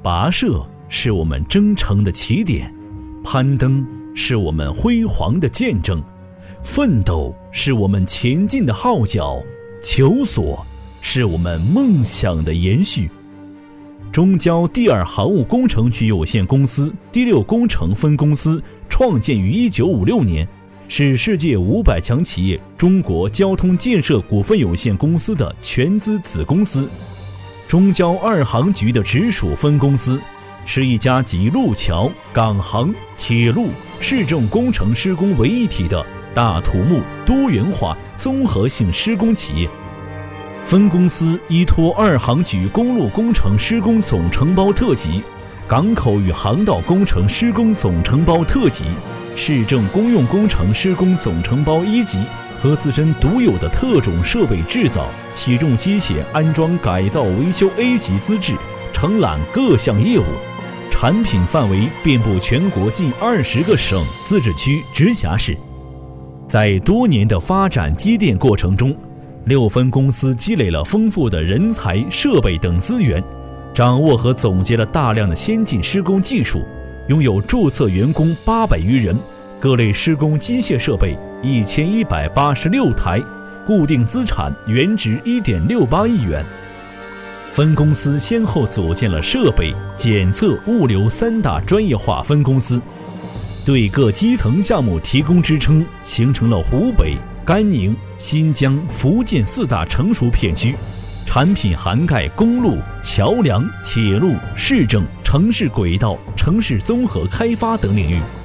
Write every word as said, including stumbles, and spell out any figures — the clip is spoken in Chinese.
跋涉是我们征程的起点，攀登是我们辉煌的见证，奋斗是我们前进的号角，求索是我们梦想的延续。中交第二航务工程局有限公司第六工程分公司创建于一九五六年，是世界五百强企业中国交通建设股份有限公司的全资子公司。中交二航局的直属分公司，是一家集路桥、港航、铁路、市政工程施工为一体的大土木多元化综合性施工企业。分公司依托二航局公路工程施工总承包特级、港口与航道工程施工总承包特级、市政公用工程施工总承包一级和自身独有的特种设备制造、起重机械安装改造维修 A 级资质，承揽各项业务，产品范围遍布全国近二十个省、自治区、直辖市。在多年的发展积淀过程中，六分公司积累了丰富的人才、设备等资源，掌握和总结了大量的先进施工技术，拥有注册员工八百余人，各类施工机械设备一千一百八十六台，固定资产原值一点六八亿元。分公司先后组建了设备、检测、物流三大专业化分公司，对各基层项目提供支撑，形成了湖北、甘宁、新疆、福建四大成熟片区，产品涵盖公路、桥梁、铁路、市政、城市轨道、城市综合开发等领域。